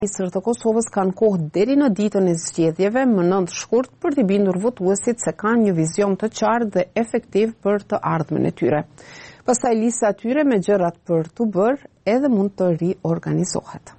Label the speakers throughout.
Speaker 1: Ministrët e Kosovës kanë kohë deri në ditën e zgjedhjeve më 9 shkurt për t'i bindur votuesit se kanë një vizion të qartë dhe efektiv për të ardhmen e tyre. Pastaj lista e tyre me gjërat për t'u bërë edhe mund të riorganizohet.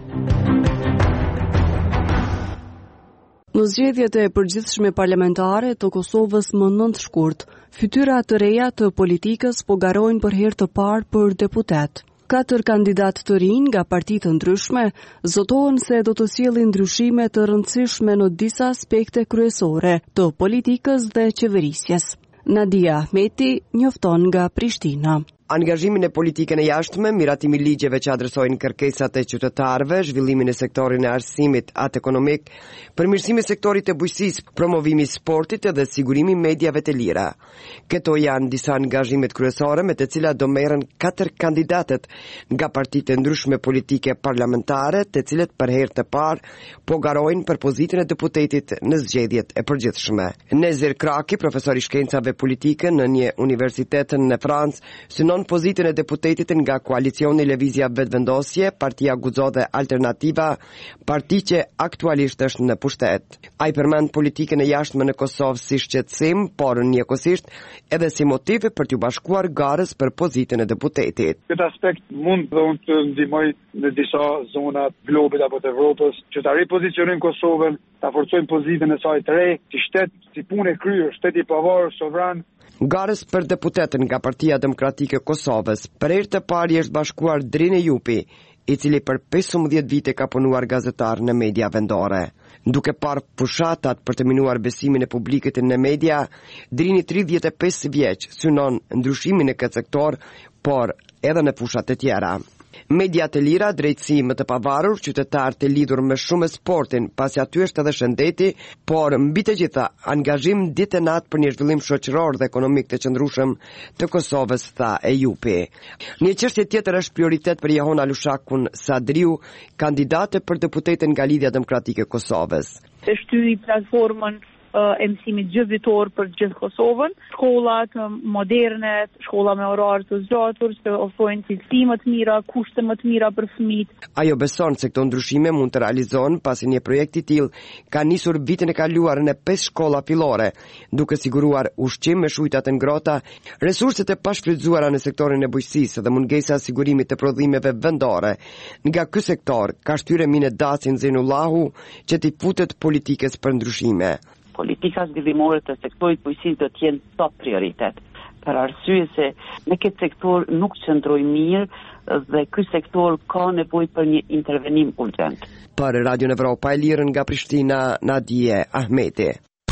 Speaker 2: Në zgjedhjet e përgjithshme parlamentare të Kosovës më 9 shkurt, fytyra të reja të politikës po garojnë për herë të parë për deputet. 4 kandidat të rinj nga parti të ndryshme zotohen se do të sjellin ndryshime të rëndësishme në disa aspekte kryesore të politikës dhe qeverisjes. Nadia Ahmeti njofton nga Prishtina.
Speaker 3: Angazhimin e politikën e jashtme, miratimi ligjeve që adresojnë kërkesat e qytetarëve, zhvillimin e sektorit e arsimit atë ekonomik, përmirësimi i sektorit të bujqësisë, promovimi i sportit dhe sigurimi i mediave të lira. Këto janë disa angazhimet kryesore me të cilat do merren 4 kandidatët nga partitë ndryshme politike parlamentare, të cilët për herë të parë po garojnë për pozitën e deputetit në zgjedhjet e përgjithshme. Nezir Kraki, profesor i shkencave politike në një universitet në Francë, synon pozitën e deputetit nga koalicioni Lëvizja Vetëvendosje, Partia Guxo dhe Alternativa, parti që aktualisht është në pushtet. Ai përmend politikën e jashtme në Kosovë si shqetësim, por njëkohësisht edhe si motiv për t'u bashkuar garës për pozitën e deputetit.
Speaker 4: Këtë aspekt mund dhe unë të ndihmoj në disa zona të globit apo të Evropës, që ta ripozicionojnë Kosovën, ta forcojnë pozitën e saj të re, si shtet, si punë e kryer, shteti i pavarur, sovran.
Speaker 3: Garës për deputetën nga Partia Demokratike e Kosovës, për herë të parë është bashkuar Drine Jupi, i cili për 15 vite ka punuar gazetar në media vendore. Duke parë fushatat për të minuar besimin e publikut në media, Drini 35 vjeç synon ndryshimin në këtë sektor, por edhe në fushat e tjera. Media të lira, drejtësi më të pavarur, qytetar të lidhur me shumë sportin, pasi aty është edhe shëndeti, por mbi të gjitha angazhim ditë e natë për një zhvillim shoqëror dhe ekonomik të qëndrueshëm të Kosovës, tha e Jupi. Një çështje tjetër është prioritet për Jehona Lushakun Sadriu, kandidate për deputetën nga Lidhja Demokratike e Kosovës.
Speaker 5: Të shtyi platformën e mësimit gjithvitor për gjithë Kosovën, shkollat moderne, shkolla me orar të zgjatur, që ofrojnë cilësi më të mira, kushte më të mira për fëmijët.
Speaker 3: Ajo beson se këto ndryshime mund të realizohen pasi një projekt i tillë ka nisur vitin e kaluar në 5 shkolla fillore, duke siguruar ushqim me shujta të ngrohta, resurset e pashfrytzuara në sektorin e bujqësisë dhe mungesa e sigurimit të prodhimeve vendore. Nga ky sektor ka shtyre Mine Dasin Zenullahu që t'i futet politikës për ndryshime.
Speaker 6: Politika zhvillimore të sektorit bujqësisë do të jenë top prioritet, për arsye se në këtë sektor nuk qëndroi mirë dhe ky sektor ka nevojë për një intervenim urgjent.
Speaker 3: Për Radio Evropa e Lirë nga Prishtina, Nadie Ahmeti.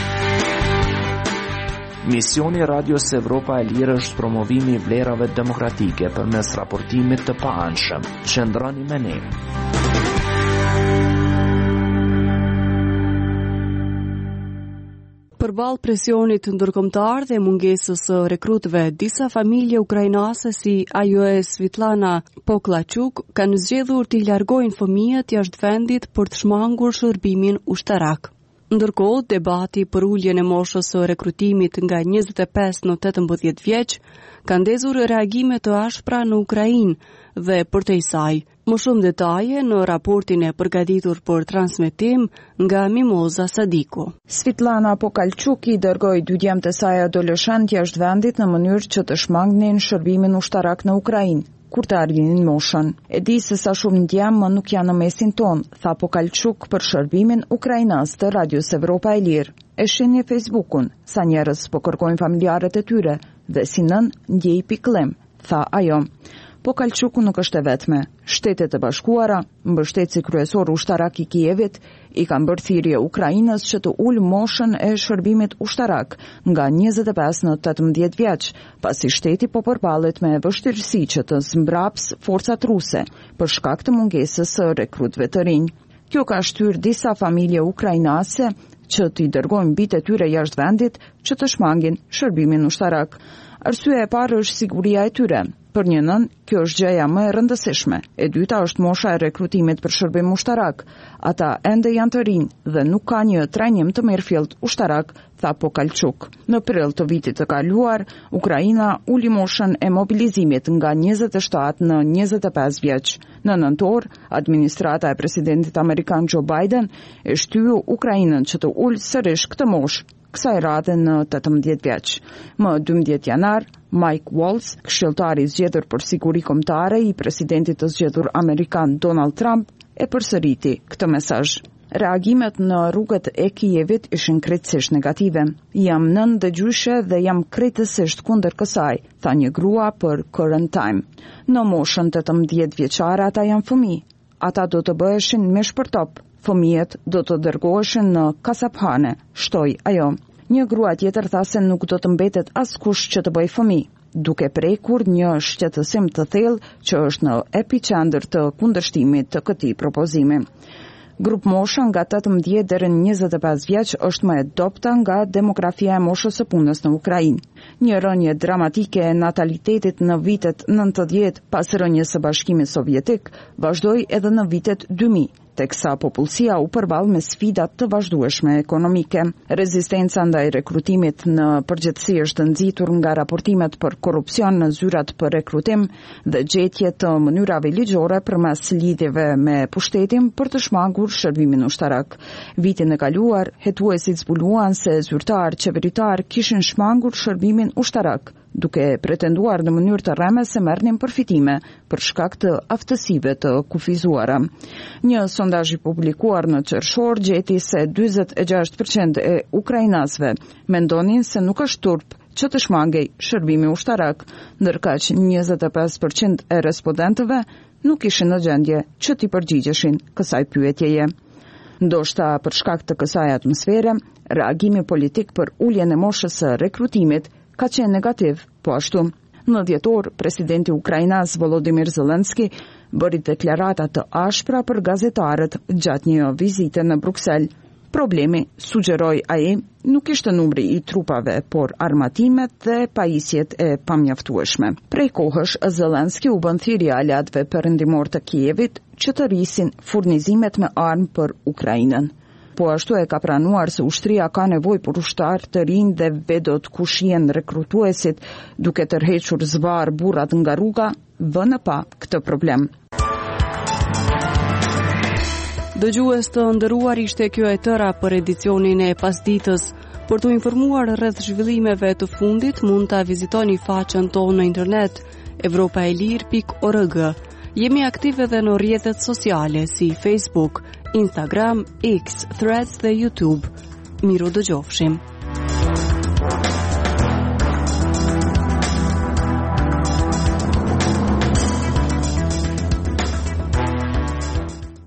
Speaker 7: Misioni Radios Evropa e Lirë është promovimi i vlerave demokratike përmes raportimit të paanshëm. Qëndroni me ne.
Speaker 2: Përballë presionit ndërkombëtar dhe mungesës së rekrutëve, disa familje ukrainase si ajo e Svitlana Poklachuk kanë zgjedhur të largojnë fëmijët jashtë vendit për të shmangur shërbimin ushtarak. Ndërkohë, debati për uljen e moshës së rekrutimit nga 25 në 18 vjeç ka ndezur reagime të ashpra në Ukrainë dhe përtej saj. Më shumë detaje në raportin e përgatitur për transmetim nga Mimoza Sadiku.
Speaker 8: Svitlana Pokalçuk i dërgoi 2 djemt e saj adoleshent jashtë vendit në mënyrë që të shmangnin shërbimin ushtarak në Ukrainë, kur të arrinin moshën. E di se sa shumë djem më nuk janë në mesin ton, tha Pokalçuk për shërbimin ukrainas të Radios Evropa e Lirë. E shihni Facebookun, sa njerëz po kërkojnë familjarët e tyre dhe si nën ndjej pikëllim, tha ajo. Pokalçuku nuk është e vetme. Shtetet e Bashkuara, mbështetësi kryesor ushtarak i Kievit, i kanë bërë thirrje Ukrainës që të ulë moshën e shërbimit ushtarak nga 25 në 18 vjeç, pasi shteti po përballet me vështirësi që të zmbraps forcat ruse për shkak të mungesës së rekrutëve të rinj. Kjo ka shtyrë disa familje ukrainase që t'i dërgojnë bitë e tyre jashtë vendit që të shmangin shërbimin ushtarak. Arsyeja e parë është siguria e tyre. Për një nën, kjo është gjëja më e rëndësishme. E dyta është mosha e rekrutimit për shërbim ushtarak. Ata ende janë të rinj dhe nuk ka një trajnim të mirëfillt ushtarak, tha Pokalçuk. Në prill të vitit të kaluar, Ukraina uli moshën e mobilizimit nga 27 në 25 vjeç. Në nëntor, administrata e presidentit amerikan Joe Biden e shtyu Ukrainën që të ulë sërish këtë moshë, kësaj rate në 18 vjeç. Më 12 janar, Mike Waltz, këshilltari i zgjedhur për siguri kombëtare i presidentit të zgjedhur amerikan Donald Trump, e përsëriti këtë mesazh. Reagimet në rrugët e Kijevit ishin krejtësisht negative. Jam nëndëgjyshe dhe jam krejtësisht kundër kësaj, tha një grua për Current Time. Në moshën 18 vjeçare ata janë fëmijë. Ata do të bëheshin mish për top. Fëmijët do të dërgoheshin në kasaphane, shtoi ajo. Një grua tjetër tha se nuk do të mbetet askush që të bëjë fëmijë, duke prekur një shqetësim të thellë që është në epicentër të kundërshtimit të këtij propozimi. Grup mosha nga 18 deri në 25 vjeç është më e dobta nga demografia e moshës së punës në Ukrainë. Një rënje dramatike e natalitetit në vitet 90 pas rënjes së Bashkimit Sovjetik vazhdoi edhe në vitet 2000. Teksa popullsia u përball me sfidat të vazhdueshme ekonomike. Rezistenca ndaj rekrutimit në përgjithësi është nxitur nga raportimet për korrupsion në zyrat për rekrutim dhe gjetje të mënyrave ligjore përmes lidhjeve me pushtetin për të shmangur shërbimin ushtarak. Vitin e kaluar, hetuesit zbuluan se zyrtar qeveritar kishin shmangur shërbimin ushtarak, duke pretenduar në mënyrë të rreme se merrnin përfitime për shkak të aftësive të kufizuara. Një sondazh i publikuar në qershor gjeti se 46% e ukrainasve mendonin se nuk është turp që të shmangej shërbimi ushtarak, ndërkaq 25% e respondentëve nuk ishin në gjendje që t'i përgjigjeshin kësaj pyetjeje. Ndoshta për shkak të kësaj atmosfere, reagimi politik për uljen e moshës së rekrutimit ka qenë negativ, po ashtu. Në dhjetor, presidenti ukrainas Volodymyr Zelensky bëri deklarata të ashpra për gazetarët gjatë një vizite në Bruksel. Problemi, sugjeroi ai, nuk ishte numri i trupave, por armatimet dhe pajisjet e pamjaftueshme. Prej kohësh, Zelensky u bën thirrje aleatëve perëndimor të Kijevit që të rrisin furnizimet me armë për Ukrainën. Po ashtu e ka pranuar se ushtria ka nevojë për ushtar të rinj dhe vedot ku shihen rekrutuesit, duke tërhequr zvar burrat nga rruga, vënë pa këtë problem.
Speaker 2: Dëgjues të nderuar, ishte kjo e tëra për edicionin e pasditës. Për të informuar rreth zhvillimeve të fundit, mund ta vizitoni faqen tonë në internet evropaelir.org. Jemi aktive edhe në rrjetet sociale si Facebook, Instagram, X, Threads dhe YouTube. Miru dëgjofshim.